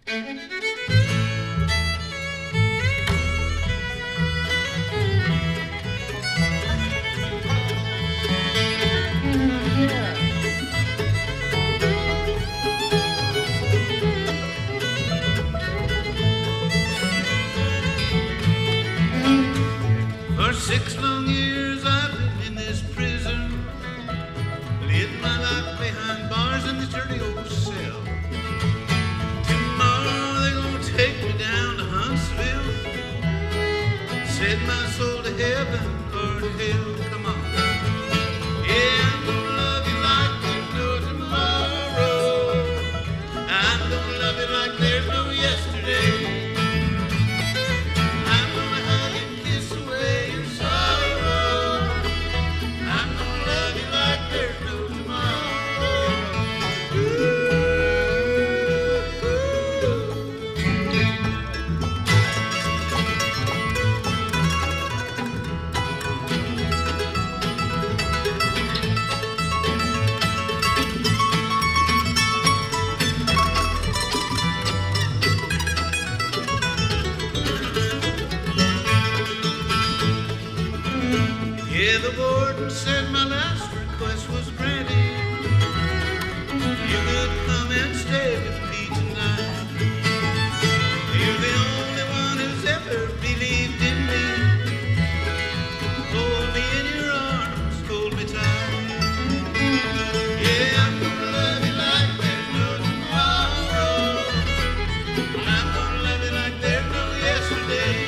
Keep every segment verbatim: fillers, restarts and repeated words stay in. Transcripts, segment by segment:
For six long years I've lived in this prison, lived my life behind bars in this dirty old cell. Tomorrow they're gonna take me down to Huntsville, send my soul to heaven or to hell. Come on. Yeah, I'm gonna love you like there's no tomorrow. I'm gonna love you like there's no yesterday. Yeah, the warden said my last request was granted. You could come and stay with me tonight. You're the only one who's ever believed in me. Hold me in your arms, hold me tight. Yeah, I'm gonna love you like there's no tomorrow. I'm gonna love you like there's no yesterday.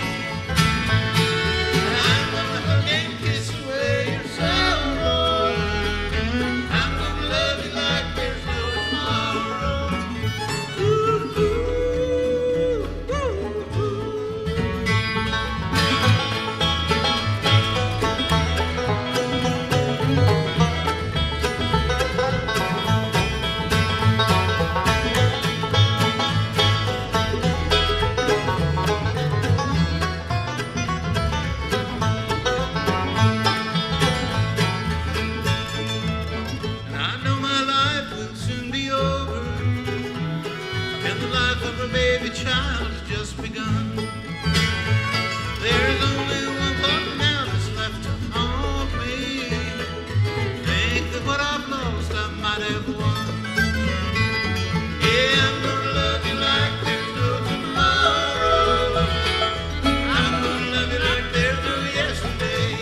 Child has just begun. There's only one thought now that's left to haunt me. Think that what I've lost I might have won. Yeah, I'm gonna love you like there's no tomorrow. I'm gonna love you like there's no yesterday.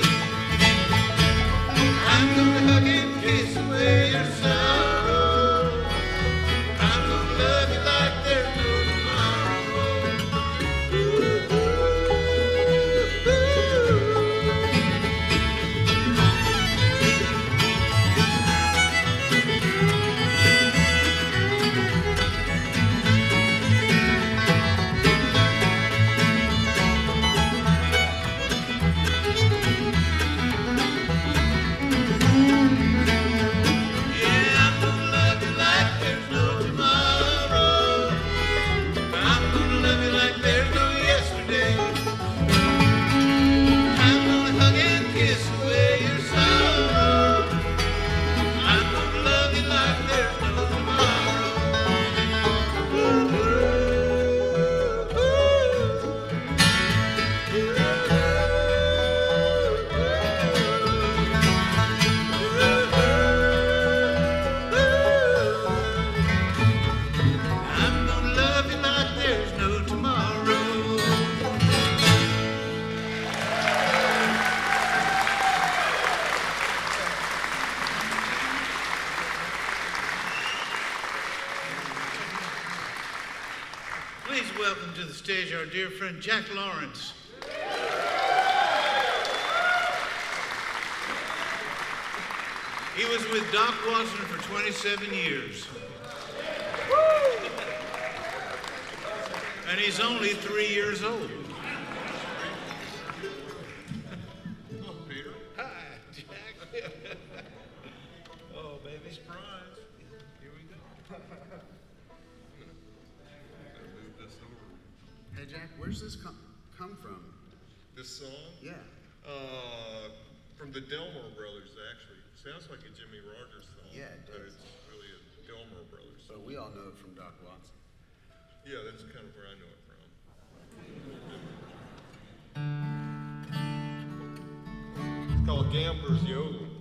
I'm gonna hug and kiss away your sorrow. I'm gonna love you like there's no welcome to the stage our dear friend Jack Lawrence. He was with Doc Watson for twenty-seven years. And he's only three years old. Hello, Peter. Hi, Jack. Oh, baby. Surprise. Here we go. Move this over. Hey, Jack, where's this come, come from? This song? Yeah. Uh, from the Delmore Brothers, actually. Sounds like a Jimmy Rogers song. Yeah, it But does. it's really a Delmore Brothers song. But we all know it from Doc Watson. Yeah, that's kind of where I know it from. It's called Gambler's Yodeling.